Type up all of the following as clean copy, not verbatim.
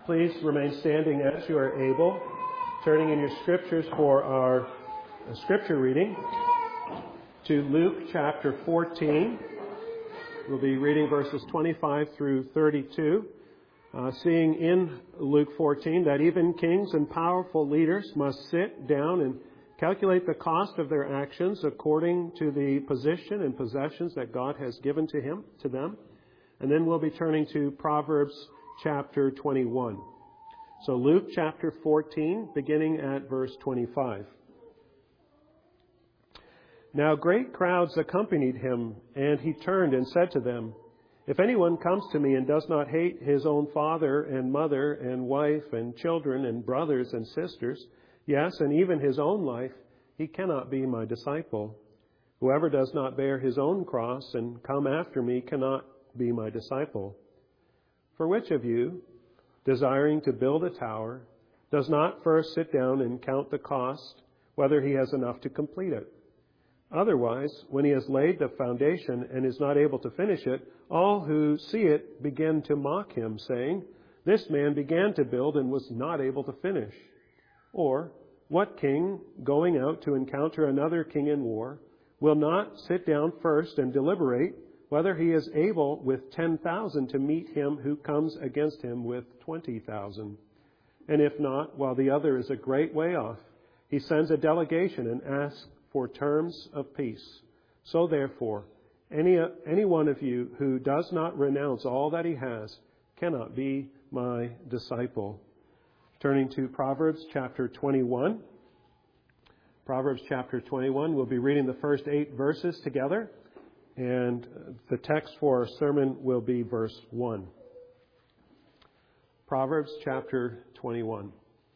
Please remain standing as you are able, turning in your scriptures for our scripture reading to Luke chapter 14. We'll be reading verses 25 through 32, seeing in Luke 14 that even kings and powerful leaders must sit down and calculate the cost of their actions according to the position and possessions that God has given to them. And then we'll be turning to Proverbs chapter 21. So Luke chapter 14, beginning at verse 25. Now great crowds accompanied him, and he turned and said to them, "If anyone comes to me and does not hate his own father and mother and wife and children and brothers and sisters, yes, and even his own life, he cannot be my disciple. Whoever does not bear his own cross and come after me cannot be my disciple. For which of you, desiring to build a tower, does not first sit down and count the cost, whether he has enough to complete it? Otherwise, when he has laid the foundation and is not able to finish it, all who see it begin to mock him, saying, 'This man began to build and was not able to finish.' Or, what king, going out to encounter another king in war, will not sit down first and deliberate whether he is able with 10,000 to meet him who comes against him with 20,000? And if not, while the other is a great way off, he sends a delegation and asks for terms of peace. So therefore, any one of you who does not renounce all that he has cannot be my disciple." Turning to Proverbs chapter 21. Proverbs chapter 21, we'll be reading the first 8 verses together. And the text for our sermon will be verse 1. Proverbs chapter 21.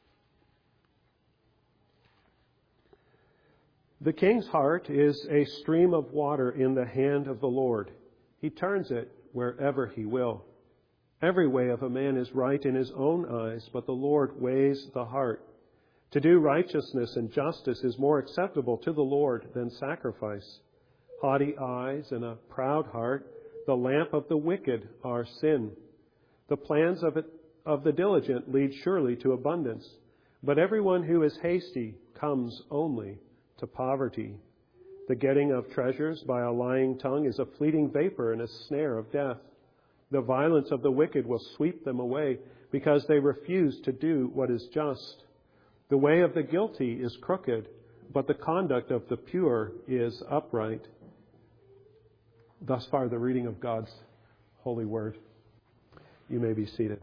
The king's heart is a stream of water in the hand of the Lord. He turns it wherever he will. Every way of a man is right in his own eyes, but the Lord weighs the heart. To do righteousness and justice is more acceptable to the Lord than sacrifice. Haughty eyes and a proud heart, the lamp of the wicked, are sin. The plans of the diligent lead surely to abundance, but everyone who is hasty comes only to poverty. The getting of treasures by a lying tongue is a fleeting vapor and a snare of death. The violence of the wicked will sweep them away because they refuse to do what is just. The way of the guilty is crooked, but the conduct of the pure is upright. Thus far, the reading of God's holy word. You may be seated.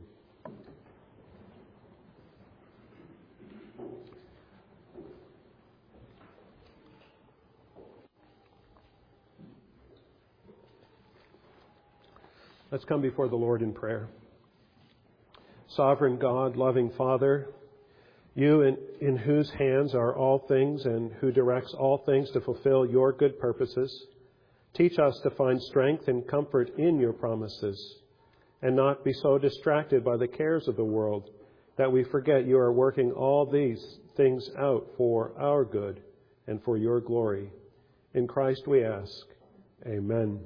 Let's come before the Lord in prayer. Sovereign God, loving Father, you in whose hands are all things and who directs all things to fulfill your good purposes, teach us to find strength and comfort in your promises and not be so distracted by the cares of the world that we forget you are working all these things out for our good and for your glory. In Christ we ask. Amen.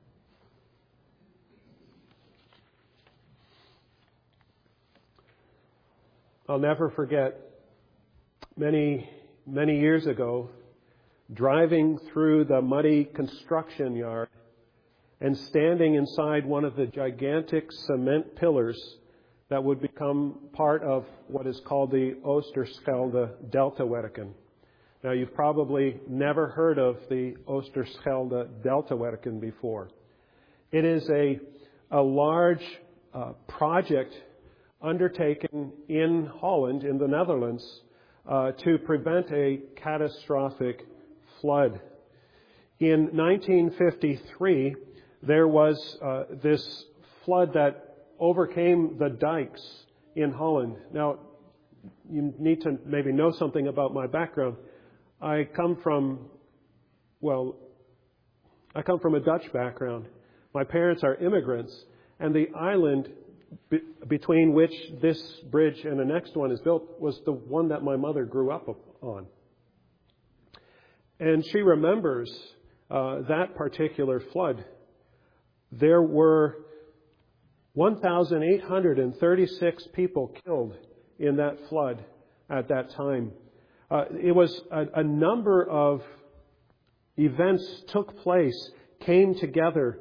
I'll never forget many years ago driving through the muddy construction yard and standing inside one of the gigantic cement pillars that would become part of what is called the Oosterschelde Deltawerken. Now, you've probably never heard of the Oosterschelde Deltawerken before. It is a large project undertaken in Holland, in the Netherlands, to prevent a catastrophic flood. In 1953, there was this flood that overcame the dikes in Holland. Now, you need to maybe know something about my background. I come from a Dutch background. My parents are immigrants, and the island between which this bridge and the next one is built was the one that my mother grew up on. And she remembers that particular flood. There were 1,836 people killed in that flood at that time. It was a number of events took place, came together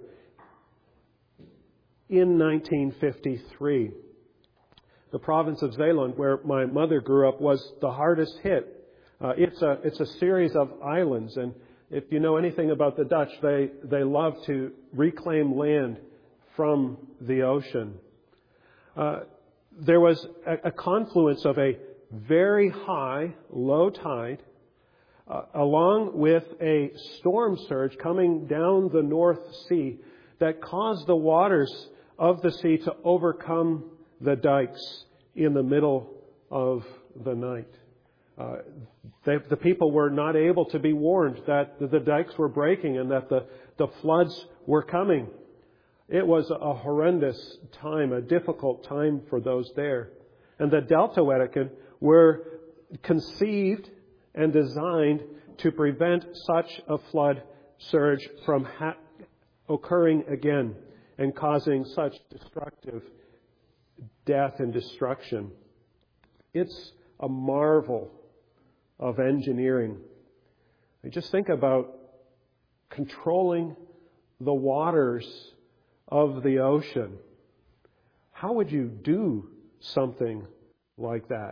in 1953. The province of Zeeland, where my mother grew up, was the hardest hit. It's a series of islands, and if you know anything about the Dutch, they love to reclaim land from the ocean. There was a confluence of a very high, low tide, along with a storm surge coming down the North Sea that caused the waters of the sea to overcome the dikes in the middle of the night. The people were not able to be warned that the dikes were breaking and that the floods were coming. It was a horrendous time, a difficult time for those there. And the Deltawetterken were conceived and designed to prevent such a flood surge from occurring again and causing such destructive death and destruction. It's a marvel of engineering. Just think about controlling the waters of the ocean. How would you do something like that?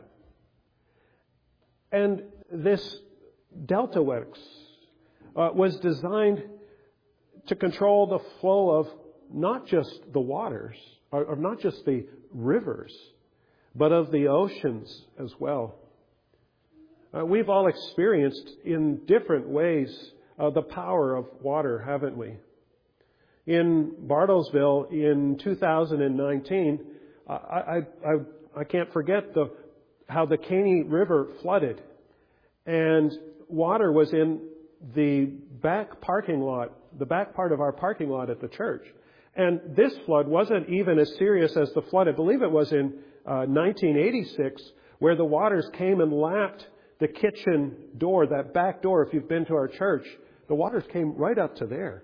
And this Deltawex was designed to control the flow of not just the waters, or not just the rivers, but of the oceans as well. We've all experienced in different ways the power of water, haven't we? In Bartlesville in 2019, I can't forget how the Caney River flooded, and water was in the back parking lot, the back part of our parking lot at the church. And this flood wasn't even as serious as the flood, I believe it was in 1986, where the waters came and lapped the kitchen door, that back door. If you've been to our church, the waters came right up to there.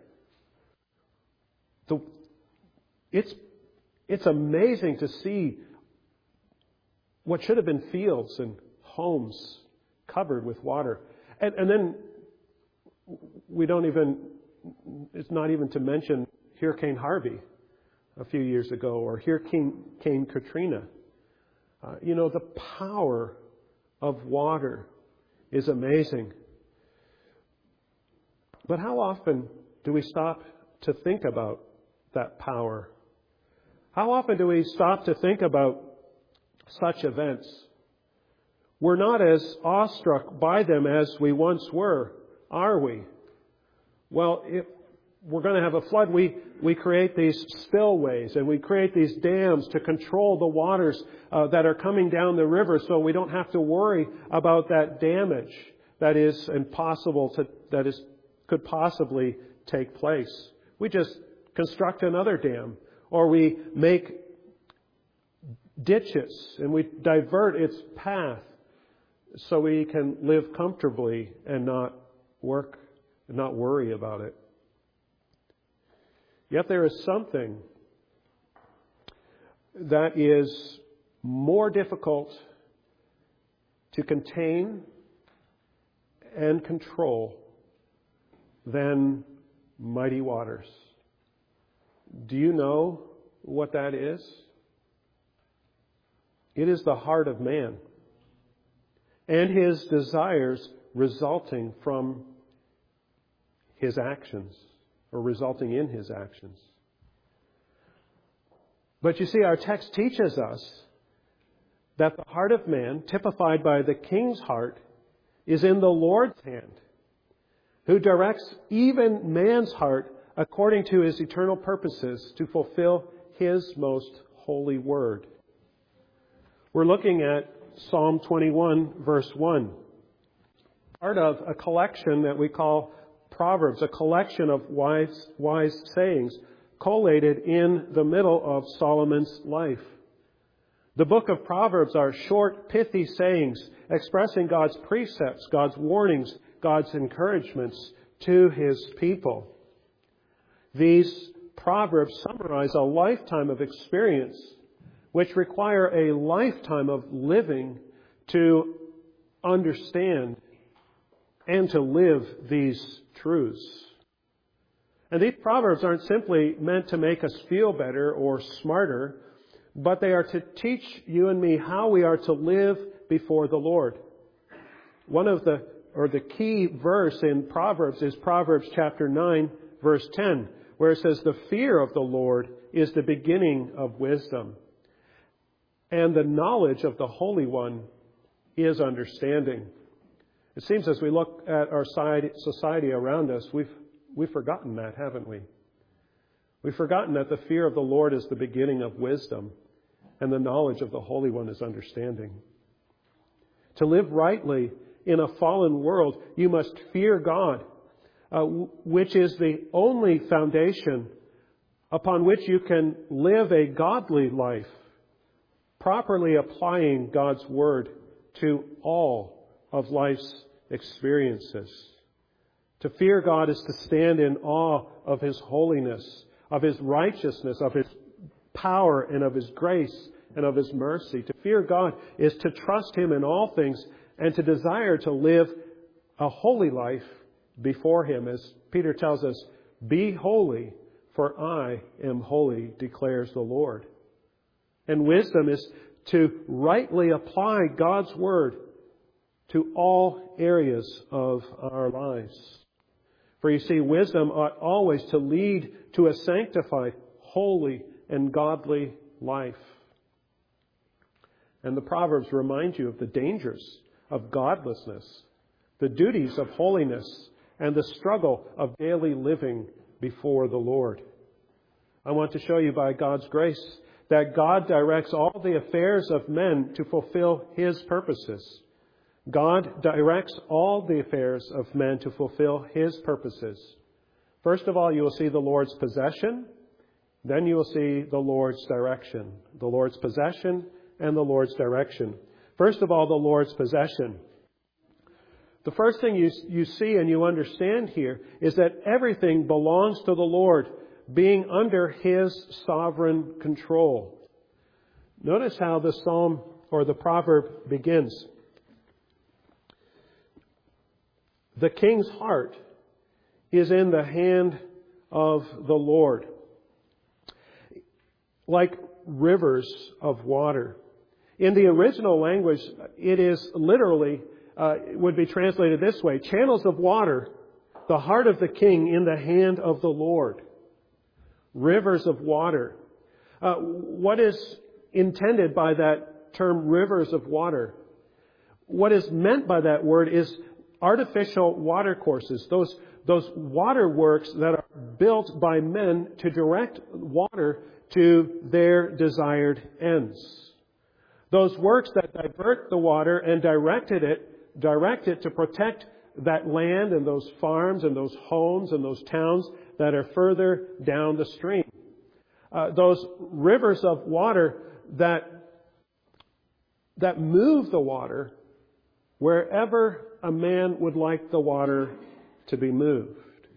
It's amazing to see what should have been fields and homes covered with water. And then it's not even to mention Hurricane Harvey a few years ago, or Hurricane Katrina. The power of water is amazing. But how often do we stop to think about that power? How often do we stop to think about such events? We're not as awestruck by them as we once were, are we? Well, if we're going to have a flood, we create these spillways and we create these dams to control the waters that are coming down the river, so we don't have to worry about that damage that is could possibly take place. We just construct another dam, or we make ditches and we divert its path so we can live comfortably and not worry about it. Yet there is something that is more difficult to contain and control than mighty waters. Do you know what that is? It is the heart of man and his desires resulting from his actions, or resulting in his actions. But you see, our text teaches us that the heart of man, typified by the king's heart, is in the Lord's hand, who directs even man's heart according to his eternal purposes to fulfill his most holy word. We're looking at Psalm 21, verse 1, part of a collection that we call Proverbs, a collection of wise sayings collated in the middle of Solomon's life. The book of Proverbs are short, pithy sayings expressing God's precepts, God's warnings, God's encouragements to his people. These Proverbs summarize a lifetime of experience which require a lifetime of living to understand and to live these truths. And these Proverbs aren't simply meant to make us feel better or smarter, but they are to teach you and me how we are to live before the Lord. The key verse in Proverbs is Proverbs chapter 9, verse 10, where it says, "The fear of the Lord is the beginning of wisdom, and the knowledge of the Holy One is understanding." It seems as we look at our society around us, we've forgotten that, haven't we? We've forgotten that the fear of the Lord is the beginning of wisdom, and the knowledge of the Holy One is understanding. To live rightly in a fallen world, you must fear God, which is the only foundation upon which you can live a godly life, properly applying God's Word to all of life's experiences. To fear God is to stand in awe of His holiness, of His righteousness, of His power, and of His grace, and of His mercy. To fear God is to trust Him in all things and to desire to live a holy life before Him. As Peter tells us, "Be holy, for I am holy, declares the Lord." And wisdom is to rightly apply God's Word to all areas of our lives. For you see, wisdom ought always to lead to a sanctified, holy, and godly life. And the Proverbs remind you of the dangers of godlessness, the duties of holiness, and the struggle of daily living before the Lord. I want to show you by God's grace that God directs all the affairs of men to fulfill His purposes. God directs all the affairs of men to fulfill His purposes. First of all, you will see the Lord's possession. Then you will see the Lord's direction. The Lord's possession and the Lord's direction. First of all, the Lord's possession. The first thing you see and you understand here is that everything belongs to the Lord, being under His sovereign control. Notice how the psalm or the proverb begins. The king's heart is in the hand of the Lord, like rivers of water. In the original language, it is literally, would be translated this way: channels of water, the heart of the king in the hand of the Lord. Rivers of water. What is intended by that term, rivers of water? What is meant by that word is artificial water courses, those waterworks that are built by men to direct water to their desired ends. Those works that divert the water and direct it to protect that land and those farms and those homes and those towns that are further down the stream. Those rivers of water that move the water wherever a man would like the water to be moved.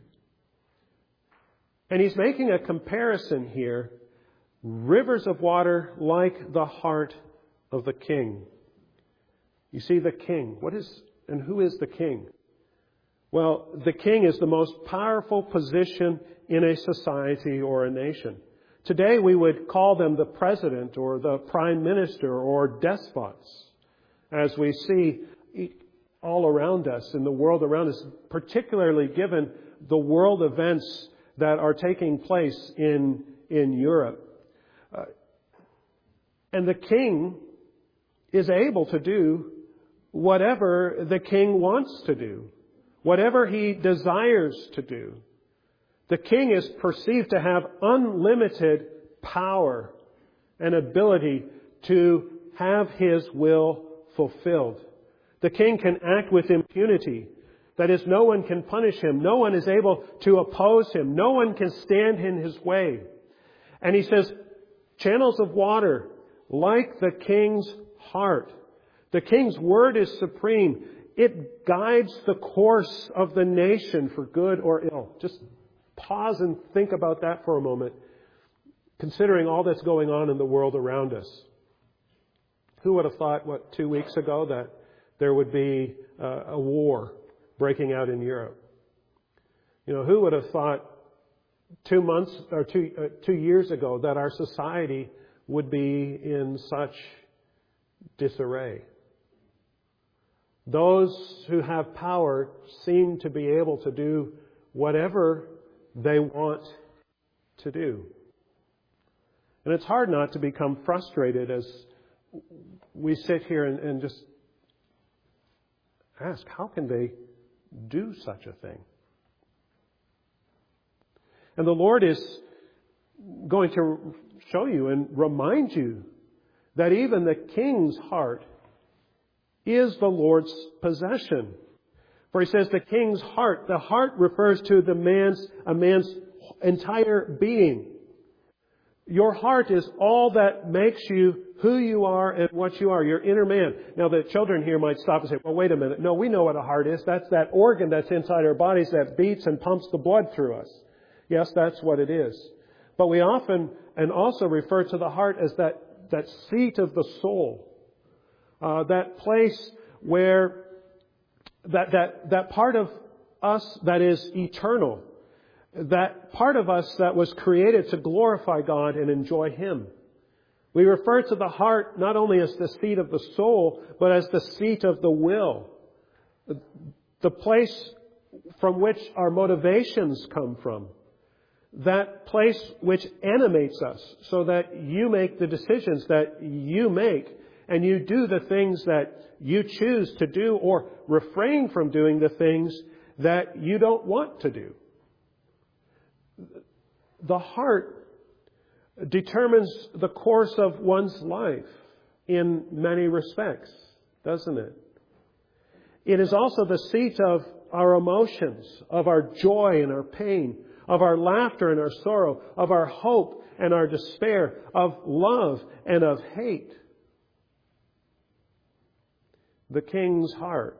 And he's making a comparison here. Rivers of water like the heart of the king. You see, the king. Who is the king? Well, the king is the most powerful position in a society or a nation. Today we would call them the president or the prime minister or despots, as we see all around us, in the world around us, particularly given the world events that are taking place in Europe. And the king is able to do whatever the king wants to do, whatever he desires to do. The king is perceived to have unlimited power and ability to have his will fulfilled. The king can act with impunity. That is, no one can punish him. No one is able to oppose him. No one can stand in his way. And he says, channels of water, like the king's heart. The king's word is supreme. It guides the course of the nation for good or ill. Just pause and think about that for a moment, considering all that's going on in the world around us. Who would have thought, 2 weeks ago, that there would be a war breaking out in Europe? Who would have thought 2 months or 2 years ago that our society would be in such disarray? Those who have power seem to be able to do whatever they want to do. And it's hard not to become frustrated as we sit here and just ask, how can they do such a thing? And the Lord is going to show you and remind you that even the king's heart is the Lord's possession. For he says the king's heart. The heart refers to a man's entire being. Your heart is all that makes you who you are and what you are, your inner man. Now the children here might stop and say, well, wait a minute. No, we know what a heart is. That's that organ that's inside our bodies that beats and pumps the blood through us. Yes, that's what it is. But we often and also refer to the heart as that seat of the soul. That place where that part of us that is eternal. That part of us that was created to glorify God and enjoy Him. We refer to the heart not only as the seat of the soul, but as the seat of the will. The place from which our motivations come from. That place which animates us so that you make the decisions that you make and you do the things that you choose to do or refrain from doing the things that you don't want to do. The heart determines the course of one's life in many respects, doesn't it? It is also the seat of our emotions, of our joy and our pain, of our laughter and our sorrow, of our hope and our despair, of love and of hate. The king's heart.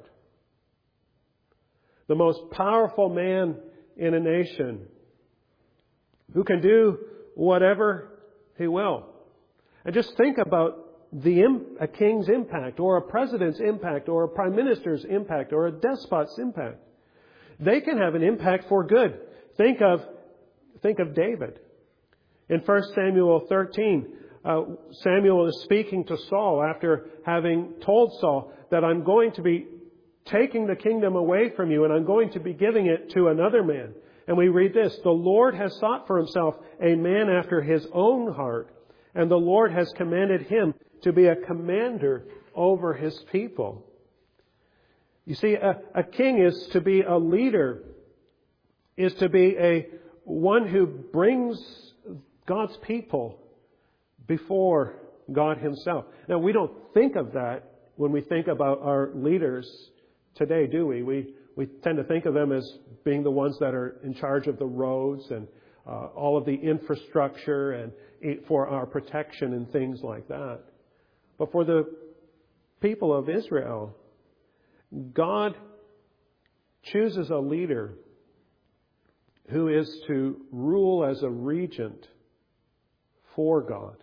The most powerful man in a nation who can do whatever he will. And just think about a king's impact, or a president's impact, or a prime minister's impact, or a despot's impact. They can have an impact for good. Think of David. In 1 Samuel 13, Samuel is speaking to Saul after having told Saul that I'm going to be taking the kingdom away from you and I'm going to be giving it to another man. And we read this, the Lord has sought for himself a man after his own heart, and the Lord has commanded him to be a commander over his people. You see, a king is to be a leader, is to be one who brings God's people before God Himself. Now, we don't think of that when we think about our leaders today, do we? We tend to think of them as being the ones that are in charge of the roads and all of the infrastructure and for our protection and things like that. But for the people of Israel, God chooses a leader who is to rule as a regent for God.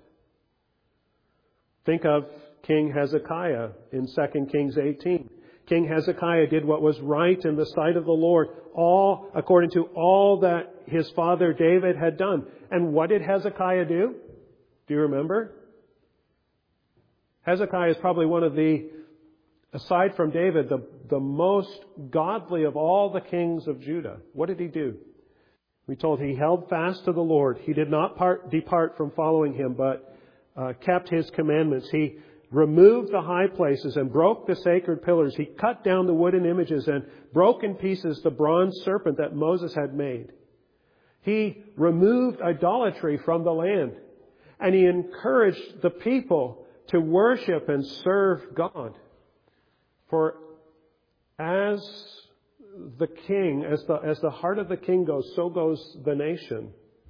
Think of King Hezekiah in 2 Kings 18. King Hezekiah did what was right in the sight of the Lord, all according to all that his father David had done. And what did Hezekiah do? Do you remember? Hezekiah is probably one of aside from David, the most godly of all the kings of Judah. What did he do? We told he held fast to the Lord. He did not depart from following Him, but kept His commandments. He removed the high places and broke the sacred pillars. He cut down the wooden images and broke in pieces the bronze serpent that Moses had made. He removed idolatry from the land. And he encouraged the people to worship and serve God. For as the king, as the heart of the king goes, so goes the nation.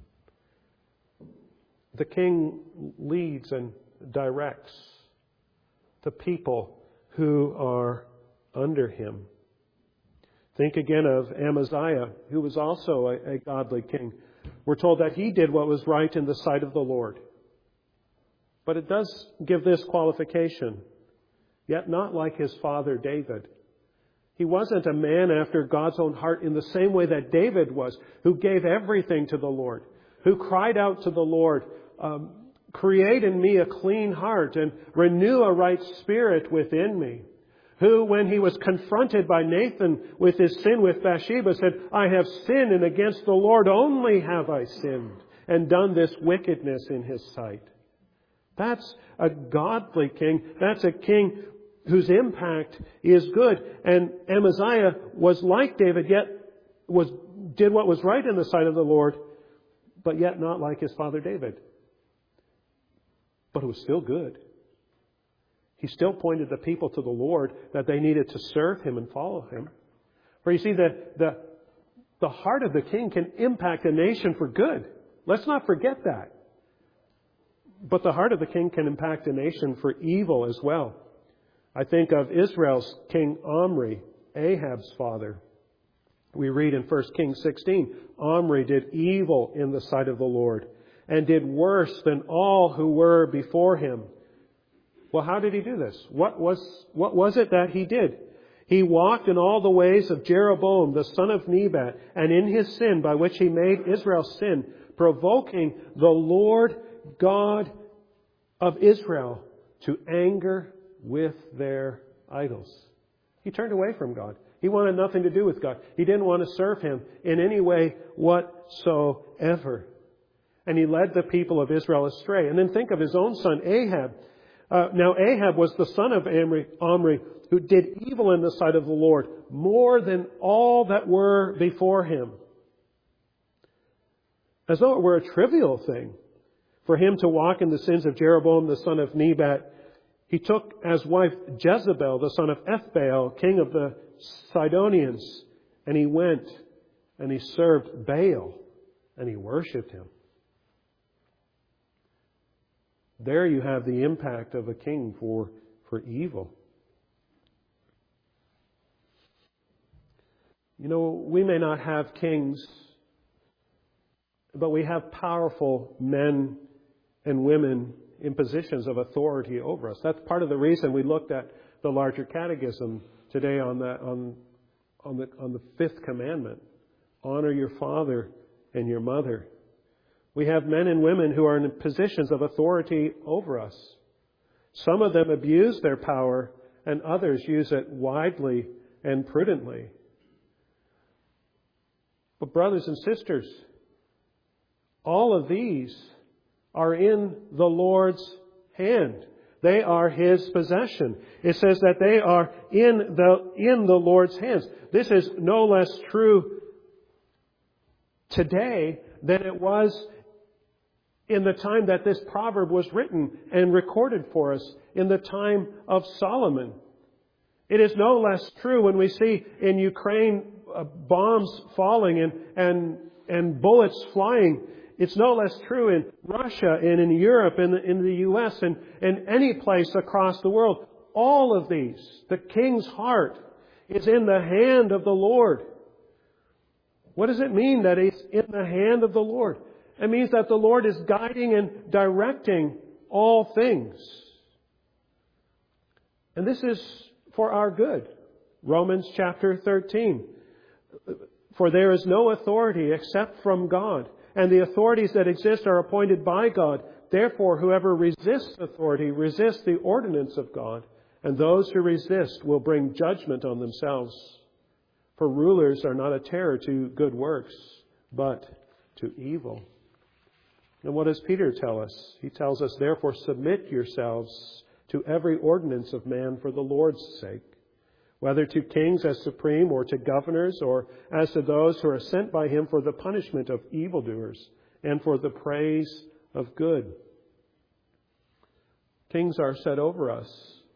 The king leads and directs the people who are under him. Think again of Amaziah, who was also a godly king. We're told that he did what was right in the sight of the Lord. But it does give this qualification, yet not like his father David. He wasn't a man after God's own heart in the same way that David was, who gave everything to the Lord, who cried out to the Lord, create in me a clean heart and renew a right spirit within me. Who, when he was confronted by Nathan with his sin with Bathsheba, said, I have sinned, and against the Lord only have I sinned, and done this wickedness in his sight. That's a godly king. That's a king whose impact is good. And Amaziah was like David, yet did what was right in the sight of the Lord, but yet not like his father David. But it was still good. He still pointed the people to the Lord, that they needed to serve Him and follow Him. For you see, the heart of the king can impact a nation for good. Let's not forget that. But the heart of the king can impact a nation for evil as well. I think of Israel's king Omri, Ahab's father. We read in 1 Kings 16, Omri did evil in the sight of the Lord and did worse than all who were before him. Well, how did he do this? What was it that he did? He walked in all the ways of Jeroboam, the son of Nebat, and in his sin by which he made Israel sin, provoking the Lord God of Israel to anger with their idols. He turned away from God. He wanted nothing to do with God. He didn't want to serve Him in any way whatsoever. And he led the people of Israel astray. And then think of his own son, Ahab. Now Ahab was the son of Omri, who did evil in the sight of the Lord, more than all that were before him. As though it were a trivial thing for him to walk in the sins of Jeroboam, the son of Nebat. He took as wife Jezebel, the son of Ethbaal, king of the Sidonians, and he went and he served Baal and he worshipped him. There you have the impact of a king for evil. You know, we may not have kings, but we have powerful men and women in positions of authority over us. That's part of the reason we looked at the larger catechism today on the fifth commandment. Honor your father and your mother. We have men and women who are in positions of authority over us. Some of them abuse their power and others use it widely and prudently. But brothers and sisters, all of these are in the Lord's hand. They are His possession. It says that they are in the Lord's hands. This is no less true today than it was in the time that this proverb was written and recorded for us, in the time of Solomon. It is no less true when we see in Ukraine bombs falling and bullets flying. It's no less true in Russia and in Europe and in the U.S. and any place across the world. All of these, the king's heart is in the hand of the Lord. What does it mean that it's in the hand of the Lord? It means that the Lord is guiding and directing all things. And this is for our good. Romans chapter 13. For there is no authority except from God, and the authorities that exist are appointed by God. Therefore, whoever resists authority resists the ordinance of God, and those who resist will bring judgment on themselves. For rulers are not a terror to good works, but to evil. And what does Peter tell us? He tells us, therefore, submit yourselves to every ordinance of man for the Lord's sake, whether to kings as supreme or to governors or as to those who are sent by Him for the punishment of evildoers and for the praise of good. Kings are set over us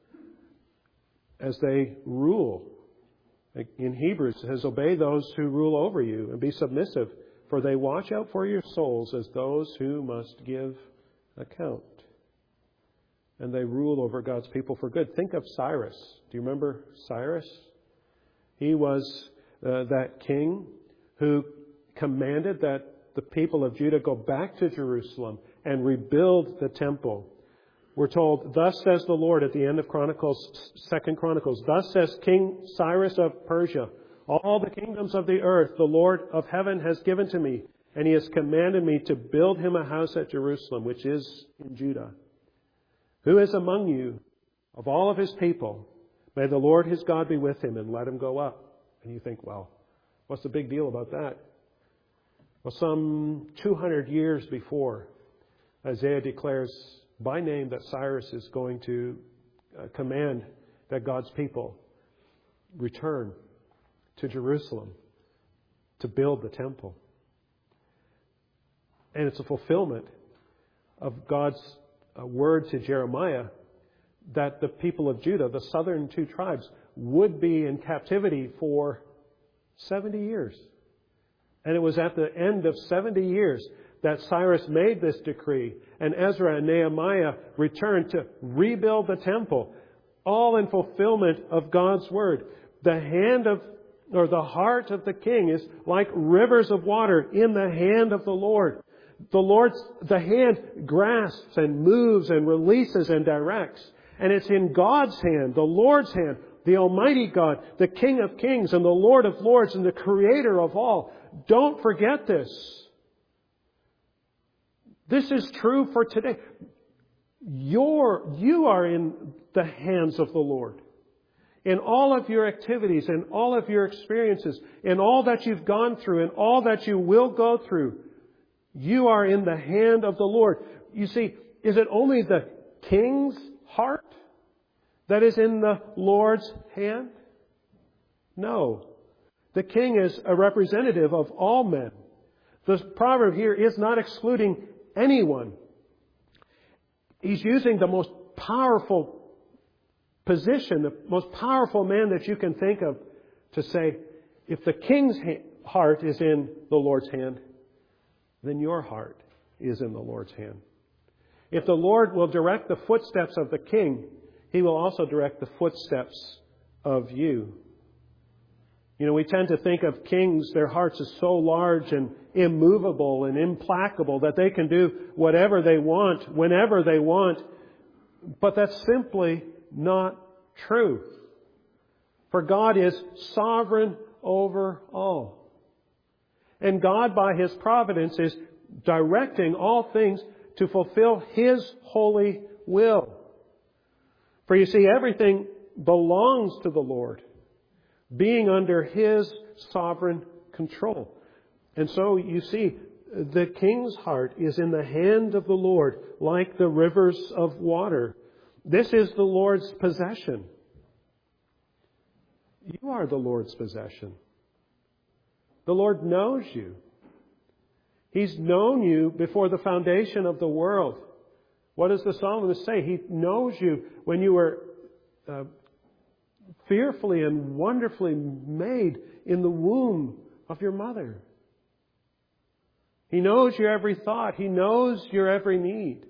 as they rule. In Hebrews, it says, obey those who rule over you and be submissive, for they watch out for your souls as those who must give account. And they rule over God's people for good. Think of Cyrus. Do you remember Cyrus? He was that king who commanded that the people of Judah go back to Jerusalem and rebuild the temple. We're told, thus says the Lord at the end of Chronicles, 2 Chronicles, thus says King Cyrus of Persia, all the kingdoms of the earth the Lord of heaven has given to me, and he has commanded me to build him a house at Jerusalem, which is in Judah. Who is among you of all of his people? May the Lord his God be with him and let him go up. And you think, well, what's the big deal about that? Well, some 200 years before, Isaiah declares by name that Cyrus is going to command that God's people return to Jerusalem to build the temple. And it's a fulfillment of God's word to Jeremiah that the people of Judah, the southern two tribes, would be in captivity for 70 years. And it was at the end of 70 years that Cyrus made this decree, and Ezra and Nehemiah returned to rebuild the temple, all in fulfillment of God's word. The heart of the king is like rivers of water in the hand of the Lord. The hand grasps and moves and releases and directs. And it's in God's hand, the Lord's hand, the Almighty God, the King of Kings and the Lord of Lords and the Creator of all. Don't forget this. This is true for today. You are in the hands of the Lord. In all of your activities, in all of your experiences, in all that you've gone through, in all that you will go through, you are in the hand of the Lord. You see, is it only the king's heart that is in the Lord's hand? No. The king is a representative of all men. The proverb here is not excluding anyone. He's using the most powerful position, the most powerful man that you can think of to say, if the king's heart is in the Lord's hand, then your heart is in the Lord's hand. If the Lord will direct the footsteps of the king, he will also direct the footsteps of you. You know, we tend to think of kings, their hearts are so large and immovable and implacable that they can do whatever they want, whenever they want. But that's simply not true. For God is sovereign over all. And God, by His providence, is directing all things to fulfill His holy will. For you see, everything belongs to the Lord, being under His sovereign control. And so you see, the king's heart is in the hand of the Lord, like the rivers of water. This is the Lord's possession. You are the Lord's possession. The Lord knows you. He's known you before the foundation of the world. What does the psalmist say? He knows you when you were fearfully and wonderfully made in the womb of your mother. He knows your every thought. He knows your every need.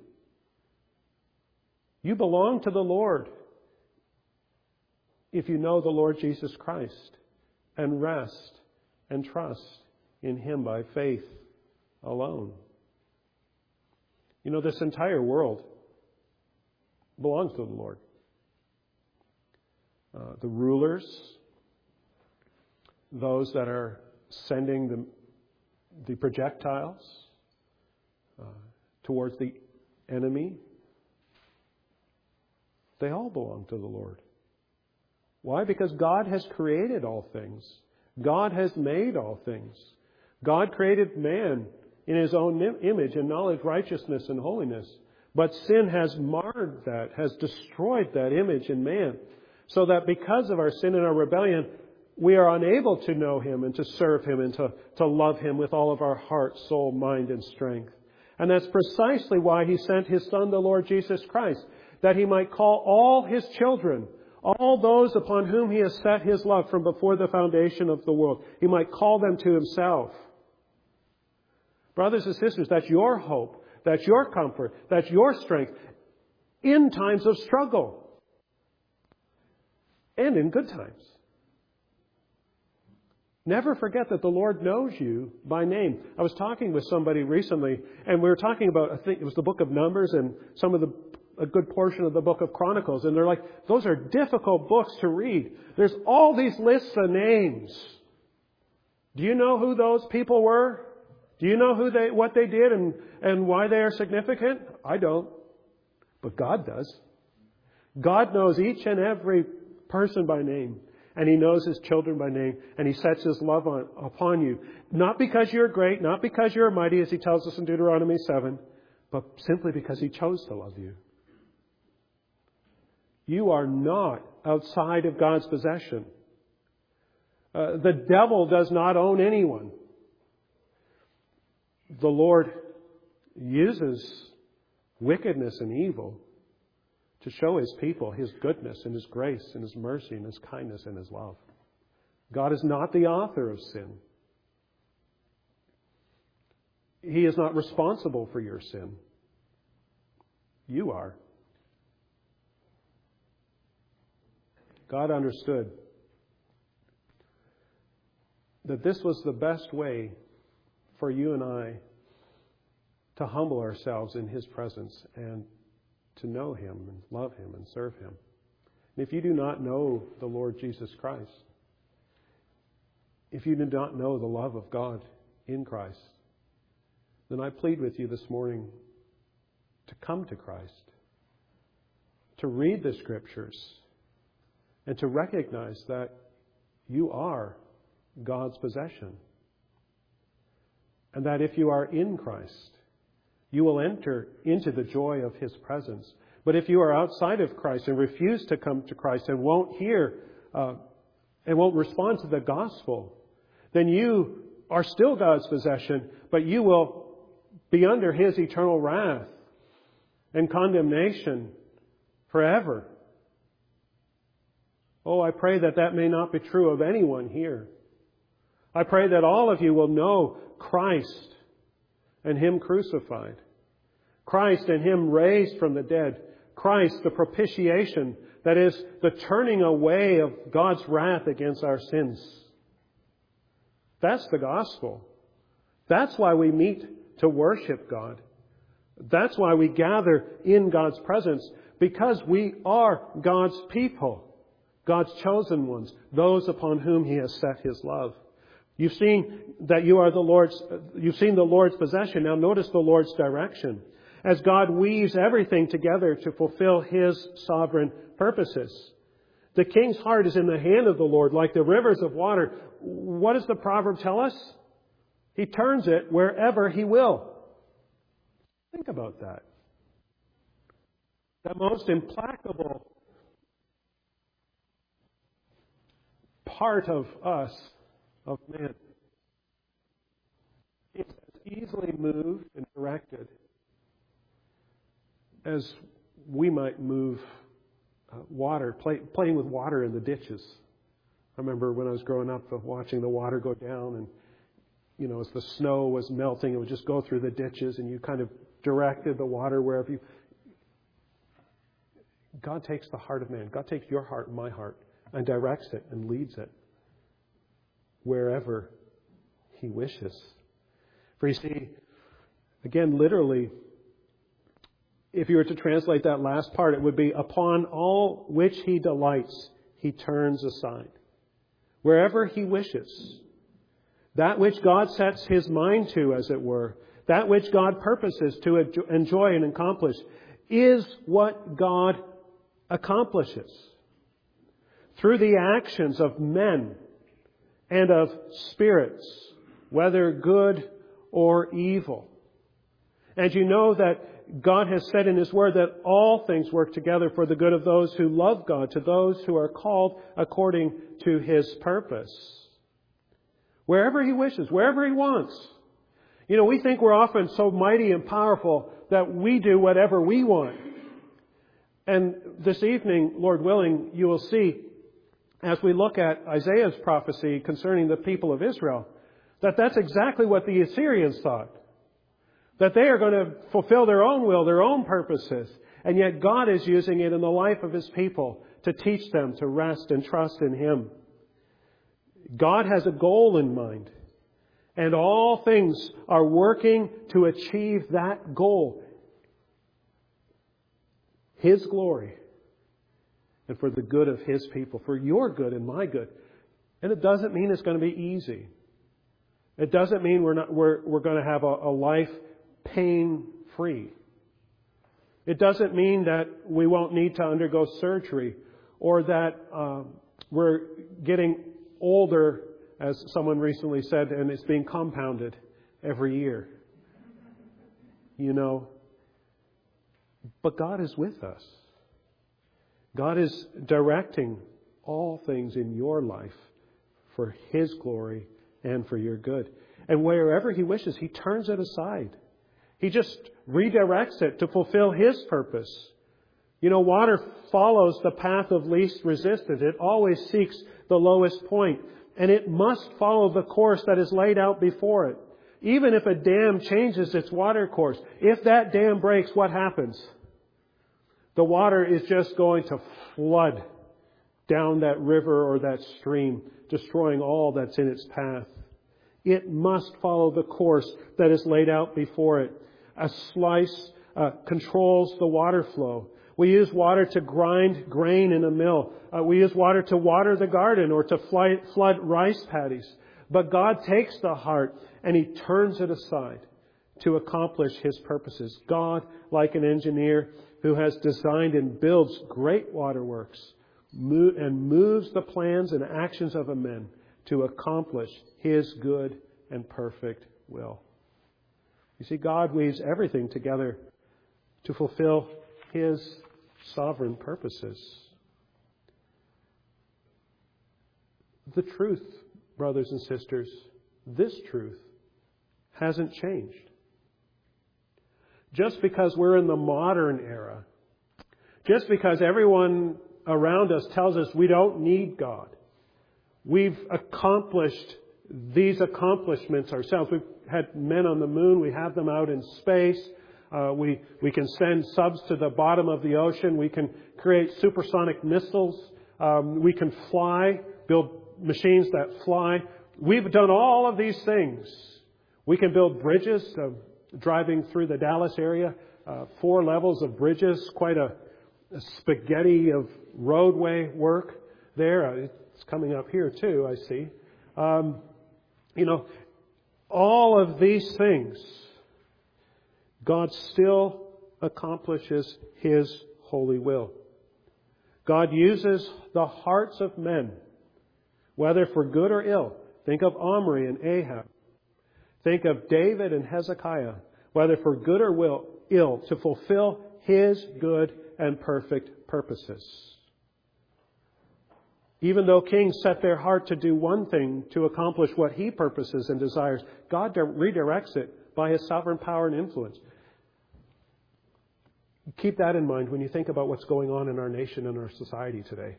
You belong to the Lord if you know the Lord Jesus Christ and rest and trust in Him by faith alone. You know, this entire world belongs to the Lord. The rulers, those that are sending the projectiles towards the enemy, they all belong to the Lord. Why? Because God has created all things. God has made all things. God created man in His own image in knowledge, righteousness, and holiness. But sin has marred that, has destroyed that image in man. So that because of our sin and our rebellion, we are unable to know Him and to serve Him and to love Him with all of our heart, soul, mind, and strength. And that's precisely why He sent His Son, the Lord Jesus Christ, that He might call all His children, all those upon whom He has set His love from before the foundation of the world. He might call them to Himself. Brothers and sisters, that's your hope, that's your comfort, that's your strength in times of struggle and in good times. Never forget that the Lord knows you by name. I was talking with somebody recently, and we were talking about, I think it was the book of Numbers and a good portion of the book of Chronicles. And they're like, those are difficult books to read. There's all these lists of names. Do you know who those people were? Do you know what they did and why they are significant? I don't. But God does. God knows each and every person by name. And He knows His children by name. And He sets His love upon you. Not because you're great, not because you're mighty, as He tells us in Deuteronomy 7, but simply because He chose to love you. You are not outside of God's possession. The devil does not own anyone. The Lord uses wickedness and evil to show His people His goodness and His grace and His mercy and His kindness and His love. God is not the author of sin. He is not responsible for your sin. You are. God understood that this was the best way for you and I to humble ourselves in His presence and to know Him and love Him and serve Him. And if you do not know the Lord Jesus Christ, if you do not know the love of God in Christ, then I plead with you this morning to come to Christ, to read the Scriptures, and to recognize that you are God's possession. And that if you are in Christ, you will enter into the joy of His presence. But if you are outside of Christ and refuse to come to Christ and won't hear and won't respond to the gospel, then you are still God's possession, but you will be under His eternal wrath and condemnation forever. Oh, I pray that that may not be true of anyone here. I pray that all of you will know Christ and Him crucified. Christ and Him raised from the dead. Christ, the propitiation, that is, the turning away of God's wrath against our sins. That's the gospel. That's why we meet to worship God. That's why we gather in God's presence, because we are God's people, God's chosen ones, those upon whom He has set His love. You've seen that you are the Lord's. You've seen the Lord's possession. Now notice the Lord's direction as God weaves everything together to fulfill His sovereign purposes. The king's heart is in the hand of the Lord, like the rivers of water. What does the proverb tell us? He turns it wherever He will. Think about that. The most implacable part of us, of man, is as easily moved and directed as we might move water, playing with water in the ditches. I remember when I was growing up watching the water go down, and as the snow was melting, it would just go through the ditches, and you kind of directed the water wherever you... God takes the heart of man. God takes your heart and my heart and directs it and leads it wherever He wishes. For you see, again, literally, if you were to translate that last part, it would be, upon all which He delights, He turns aside. Wherever He wishes. That which God sets His mind to, as it were, that which God purposes to enjoy and accomplish, is what God accomplishes. Through the actions of men and of spirits, whether good or evil. And you know that God has said in His Word that all things work together for the good of those who love God, to those who are called according to His purpose. Wherever He wishes, wherever He wants. We think we're often so mighty and powerful that we do whatever we want. And this evening, Lord willing, you will see, as we look at Isaiah's prophecy concerning the people of Israel, that that's exactly what the Assyrians thought. That they are going to fulfill their own will, their own purposes. And yet God is using it in the life of His people to teach them to rest and trust in Him. God has a goal in mind. And all things are working to achieve that goal. His glory. And for the good of His people. For your good and my good. And it doesn't mean it's going to be easy. It doesn't mean we're going to have a life pain-free. It doesn't mean that we won't need to undergo surgery. Or that we're getting older, as someone recently said, and it's being compounded every year. You know. But God is with us. God is directing all things in your life for His glory and for your good. And wherever He wishes, He turns it aside. He just redirects it to fulfill His purpose. You know, water follows the path of least resistance. It always seeks the lowest point. And it must follow the course that is laid out before it. Even if a dam changes its water course, if that dam breaks, what happens? The water is just going to flood down that river or that stream, destroying all that's in its path. It must follow the course that is laid out before it. A slice controls the water flow. We use water to grind grain in a mill. We use water to water the garden or to flood rice paddies. But God takes the heart and He turns it aside to accomplish His purposes. God, like an engineer who has designed and builds great waterworks and moves the plans and actions of a man to accomplish His good and perfect will. You see, God weaves everything together to fulfill His sovereign purposes. The truth, brothers and sisters, this truth hasn't changed. Just because we're in the modern era, just because everyone around us tells us we don't need God, we've accomplished these accomplishments ourselves. We've had men on the moon. We have them out in space. We can send subs to the bottom of the ocean. We can create supersonic missiles. We can fly, build machines that fly. We've done all of these things. We can build bridges. Driving through the Dallas area, 4 levels of bridges, quite a spaghetti of roadway work there. It's coming up here too, I see. You know, all of these things, God still accomplishes His holy will. God uses the hearts of men, whether for good or ill. Think of Omri and Ahab. Think of David and Hezekiah, whether for good or ill, to fulfill His good and perfect purposes. Even though kings set their heart to do one thing to accomplish what He purposes and desires, God redirects it by His sovereign power and influence. Keep that in mind when you think about what's going on in our nation and our society today.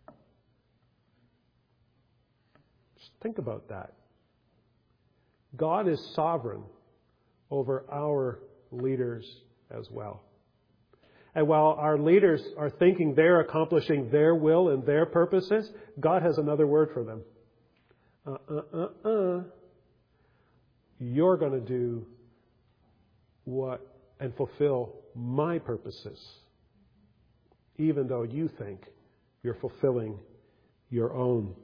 Just think about that. God is sovereign over our leaders as well. And while our leaders are thinking they're accomplishing their will and their purposes, God has another word for them. You're going to do what and fulfill my purposes, even though you think you're fulfilling your own.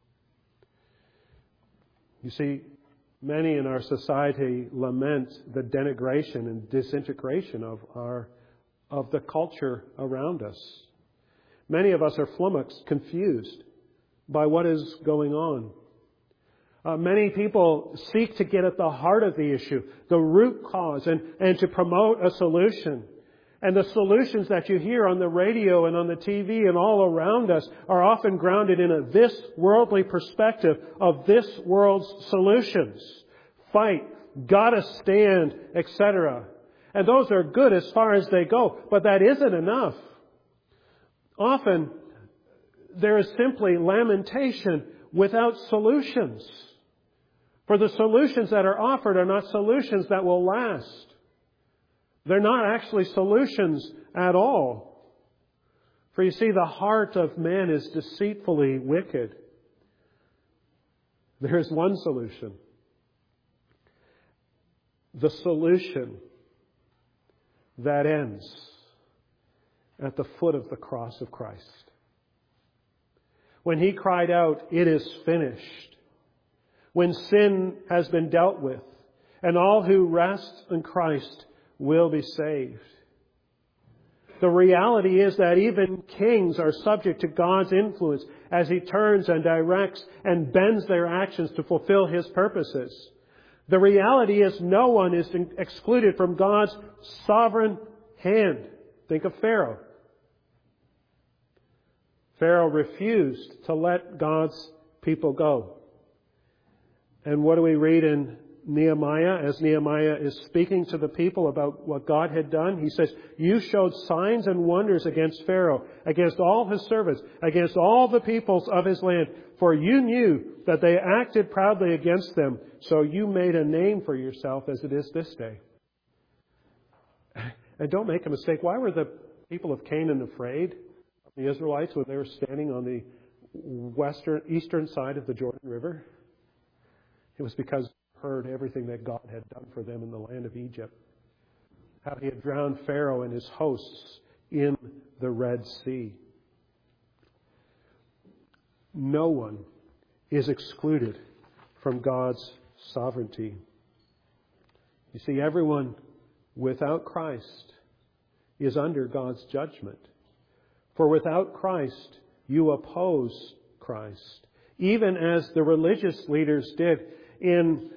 You see, many in our society lament the denigration and disintegration of the culture around us. Many of us are flummoxed, confused by what is going on. Many people seek to get at the heart of the issue, the root cause, and to promote a solution. And the solutions that you hear on the radio and on the TV and all around us are often grounded in this worldly perspective of this world's solutions. Fight, gotta stand, etc. And those are good as far as they go, but that isn't enough. Often, there is simply lamentation without solutions. For the solutions that are offered are not solutions that will last. They're not actually solutions at all. For you see, the heart of man is deceitfully wicked. There is one solution. The solution that ends at the foot of the cross of Christ. When He cried out, "It is finished," when sin has been dealt with, and all who rest in Christ will be saved. The reality is that even kings are subject to God's influence as He turns and directs and bends their actions to fulfill His purposes. The reality is no one is excluded from God's sovereign hand. Think of Pharaoh. Pharaoh refused to let God's people go. And what do we read in Nehemiah, as Nehemiah is speaking to the people about what God had done? He says, "You showed signs and wonders against Pharaoh, against all his servants, against all the peoples of his land, for you knew that they acted proudly against them, so you made a name for yourself as it is this day." And don't make a mistake. Why were the people of Canaan afraid of the Israelites when they were standing on the eastern side of the Jordan River? It was because they heard everything that God had done for them in the land of Egypt. How He had drowned Pharaoh and his hosts in the Red Sea. No one is excluded from God's sovereignty. You see, everyone without Christ is under God's judgment. For without Christ, you oppose Christ. Even as the religious leaders did. In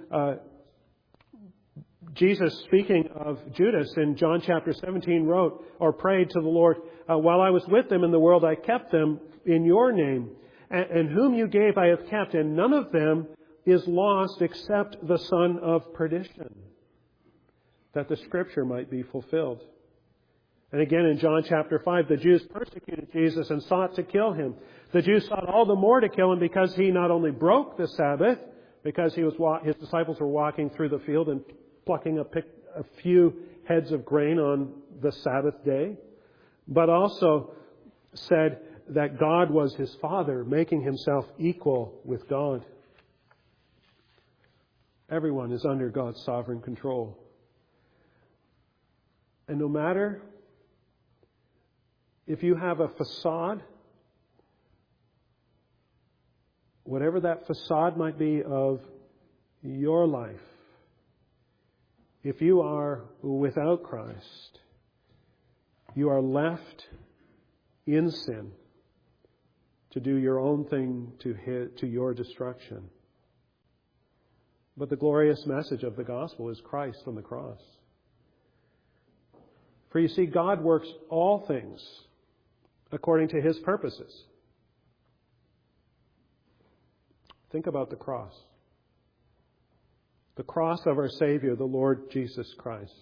Jesus, speaking of Judas in John chapter 17, wrote or prayed to the Lord, "While I was with them in the world, I kept them in your name. And whom you gave I have kept, and none of them is lost except the son of perdition, that the Scripture might be fulfilled." And again in John chapter 5, the Jews persecuted Jesus and sought to kill Him. The Jews sought all the more to kill Him because He not only broke the Sabbath, because His disciples were walking through the field and plucking a few heads of grain on the Sabbath day, but also said that God was His Father, making Himself equal with God. Everyone is under God's sovereign control. And no matter if you have a facade, whatever that facade might be of your life, if you are without Christ, you are left in sin to do your own thing to your destruction. But the glorious message of the gospel is Christ on the cross. For you see, God works all things according to His purposes. Think about the cross. The cross of our Savior, the Lord Jesus Christ.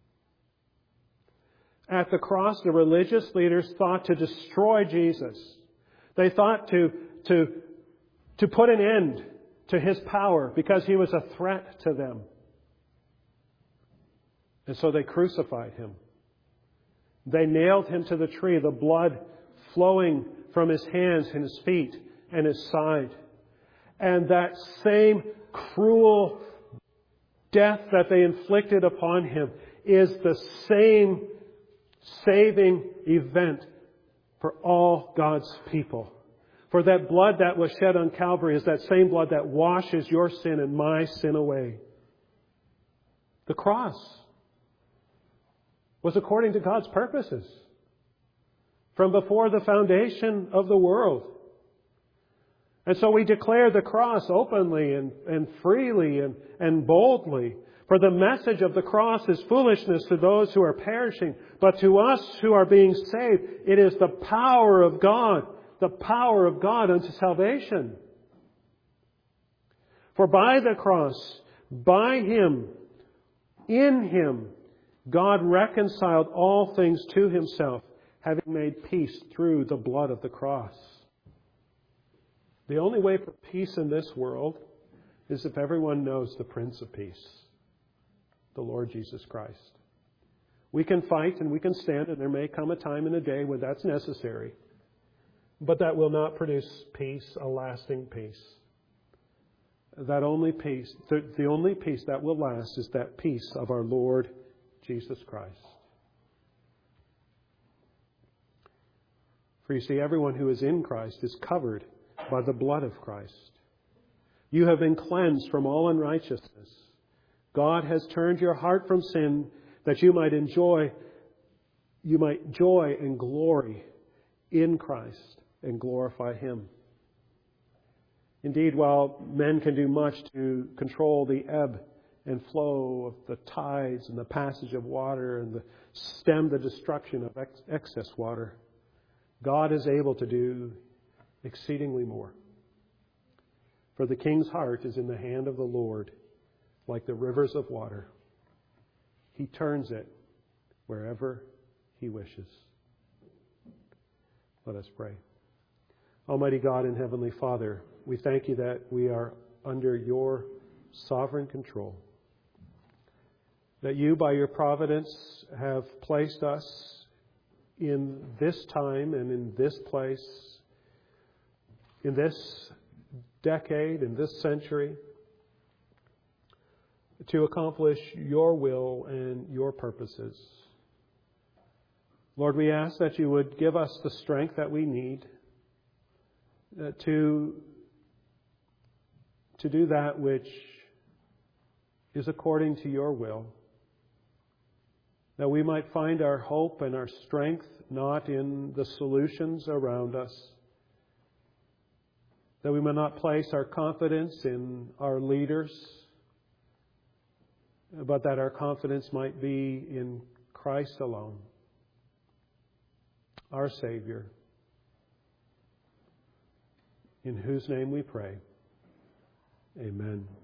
At the cross, the religious leaders thought to destroy Jesus. They thought to put an end to His power because He was a threat to them. And so they crucified Him. They nailed Him to the tree, the blood flowing from His hands and His feet and His side. And that same cruel death that they inflicted upon Him is the same saving event for all God's people. For that blood that was shed on Calvary is that same blood that washes your sin and my sin away. The cross was according to God's purposes from before the foundation of the world. And so we declare the cross openly and freely and boldly. For the message of the cross is foolishness to those who are perishing. But to us who are being saved, it is the power of God. The power of God unto salvation. For by the cross, by Him, in Him, God reconciled all things to Himself, having made peace through the blood of the cross. The only way for peace in this world is if everyone knows the Prince of Peace, the Lord Jesus Christ. We can fight and we can stand, and there may come a time in a day when that's necessary. But that will not produce peace, a lasting peace. that only peace, the only peace that will last is that peace of our Lord Jesus Christ. For you see, everyone who is in Christ is covered by the blood of Christ. You have been cleansed from all unrighteousness. God has turned your heart from sin that you might joy and glory in Christ and glorify Him. Indeed, while men can do much to control the ebb and flow of the tides and the passage of water and stem the destruction of excess water, God is able to do exceedingly more. For the king's heart is in the hand of the Lord, like the rivers of water. He turns it wherever He wishes. Let us pray. Almighty God and Heavenly Father, we thank You that we are under Your sovereign control. That You, by Your providence, have placed us in this time and in this place, in this decade, in this century, to accomplish Your will and Your purposes. Lord, we ask that You would give us the strength that we need to do that which is according to Your will. That we might find our hope and our strength not in the solutions around us. That we might not place our confidence in our leaders, but that our confidence might be in Christ alone, our Savior, in whose name we pray. Amen.